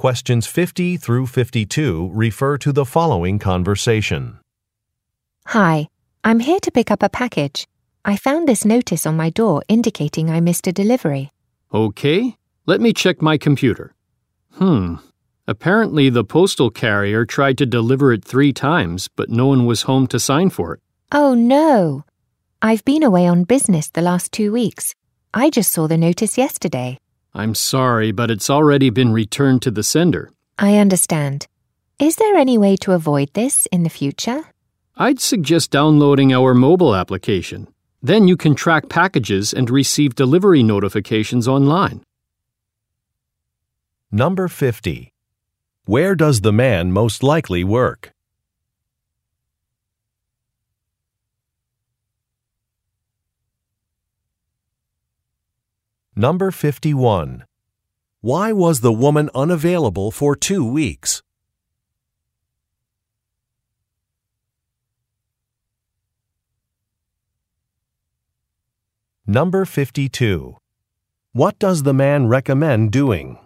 Questions 50 through 52 refer to the following conversation. Hi, I'm here to pick up a package. I found this notice on my door indicating I missed a delivery. Okay, let me check my computer. Apparently the postal carrier tried to deliver it 3 times, but no one was home to sign for it. Oh no! I've been away on business the last 2 weeks. I just saw the notice yesterday. I'm sorry, but it's already been returned to the sender. I understand. Is there any way to avoid this in the future? I'd suggest downloading our mobile application. Then you can track packages and receive delivery notifications online. Number 50. Where does the man most likely work? Number 51. Why was the woman unavailable for 2 weeks? Number 52. What does the man recommend doing?